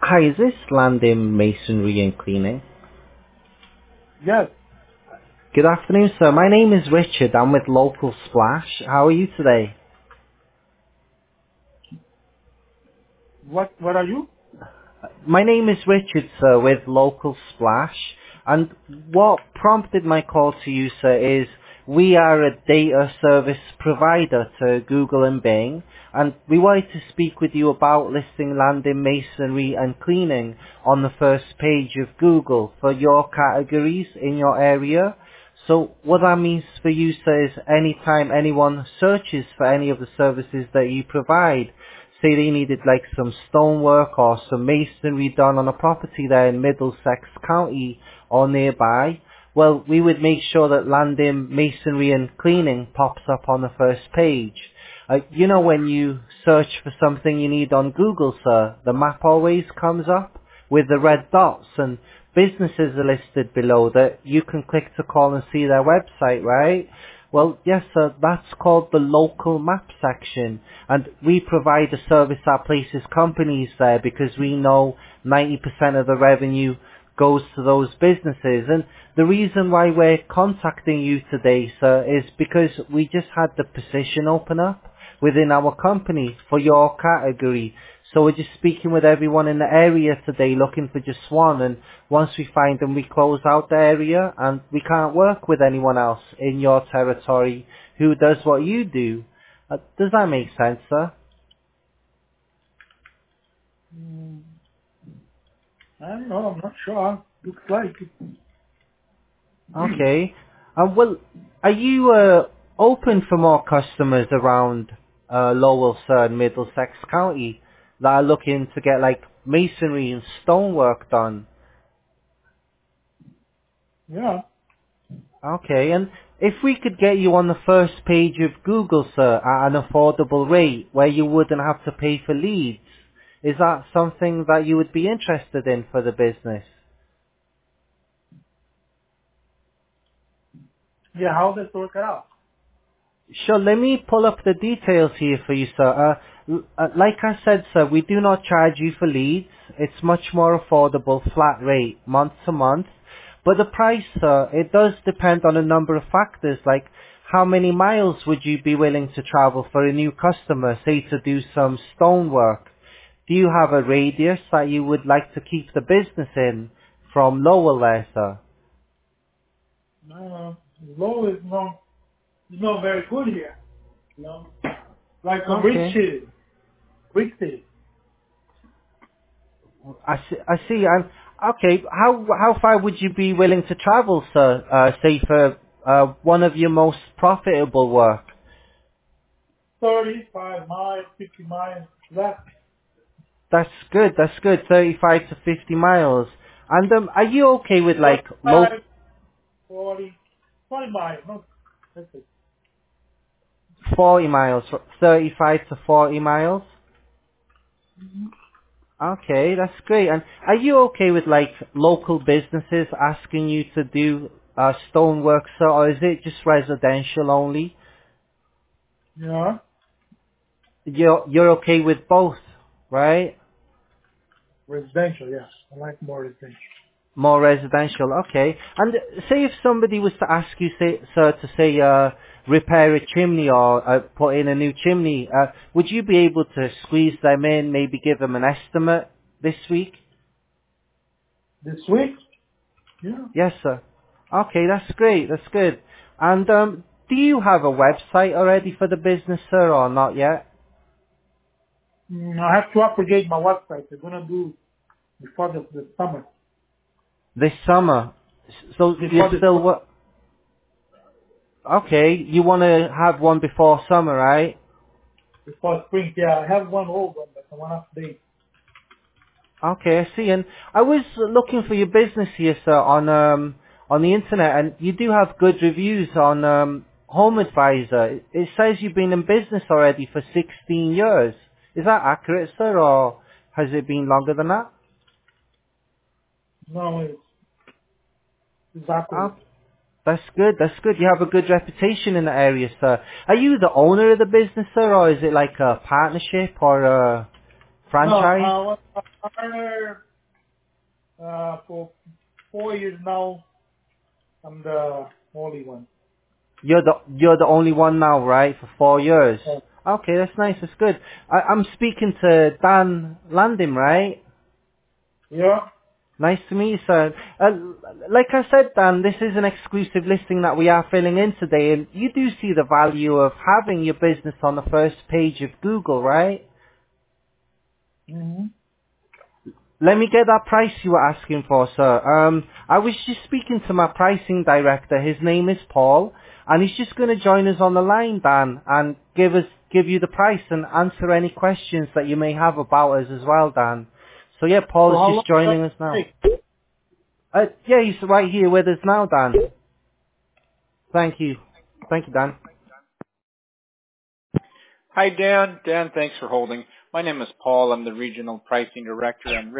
Hi, is this Landing Masonry and Cleaning? Yes. Good afternoon, sir. My name is Richard. I'm with Local Splash. How are you today? What are you? My name is Richard, sir, with Local Splash. And what prompted my call to you, sir, is we are a data service provider to Google and Bing, and we wanted to speak with you about listing Landing Masonry and Cleaning on the first page of Google for your categories in your area. So what that means for you, sir, is anytime anyone searches for any of the services that you provide, say they needed like some stonework or some masonry done on a property there in Middlesex County or nearby, well, we would make sure that Landing Masonry and Cleaning pops up on the first page. You know when you search for something you need on Google, sir, the map always comes up with the red dots and businesses are listed below that you can click to call and see their website, right? Well, yes, sir, that's called the local map section, and we provide a service that places companies there because we know 90% of the revenue goes to those businesses. And the reason why we're contacting you today, sir, is because we just had the position open up within our company for your category. So we're just speaking with everyone in the area today looking for just one, and once we find them we close out the area and we can't work with anyone else in your territory who does what you do. Does that make sense, sir? Mm, I don't know. I'm not sure. Looks like it. Okay. Well, are you open for more customers around Lowell, sir, and Middlesex County that are looking to get like masonry and stonework done? Yeah. Okay, and if we could get you on the first page of Google, sir, at an affordable rate where you wouldn't have to pay for leads, is that something that you would be interested in for the business? Yeah. How does it work out? Sure, let me pull up the details here for you, sir. Like I said, sir, we do not charge you for leads. It's much more affordable, flat rate, month to month. But the price, sir, it does depend on a number of factors, like how many miles would you be willing to travel for a new customer, say to do some stonework? Do you have a radius that you would like to keep the business in from Lowell there, sir? No, low is not very good here. You know, like a rich Okay. city. Rich city. I see. Okay. How far would you be willing to travel, sir? Say for one of your most profitable work. 35 miles, 50 miles. That That's good. That's good. 35 to 50 miles. And are you okay with like 45, 40, 40 miles. No, that's it. 40 miles, 35 to 40 miles? Okay, that's great. And are you okay with like local businesses asking you to do stonework, sir, or is it just residential only? Yeah. You're okay with both, right? Residential. Yes. I like more residential. More residential, okay. And say if somebody was to ask you, say, sir, to say repair a chimney or put in a new chimney, would you be able to squeeze them in, maybe give them an estimate this week? This week? Yeah. Yes, sir. Okay, that's great. That's good. And do you have a website already for the business, sir, or not yet? I have to upgrade my website. I'm gonna do before the summer. This summer. So you're Before the still okay? You want to have one before summer, right? before spring. Yeah, I have one old one, but I want to update. Okay, I see. And I was looking for your business here, sir, on the internet, and you do have good reviews on Home Advisor. It says you've been in business already for 16 years. Is that accurate, sir, or has it been longer than that? No, it's accurate. Oh, that's good. That's good. You have a good reputation in the area, sir. Are you the owner of the business, sir, or is it like a partnership or a Franchise? No, I'm a partner for 4 years now. I'm the only one. You're the only one now, right? For 4 years. Oh, Okay, that's nice. That's good. I'm speaking to Dan Landim, right? yeah. Nice to meet you, sir. Like I said, Dan, this is an exclusive listing that we are filling in today, and you do see the value of having your business on the first page of Google, right? Mm-hmm. Let me get that price you were asking for, sir. I was just speaking to my pricing director. His name is Paul, and he's just going to join us on the line, Dan, and give you the price and answer any questions that you may have about us as well, Dan. So yeah, So Paul is how long just does joining us it now. take? Yeah, he's right here with us now, Dan. Thank you. Thank you, Dan. Hi, Dan. Dan, thanks for holding. My name is Paul. I'm the Regional Pricing Director, and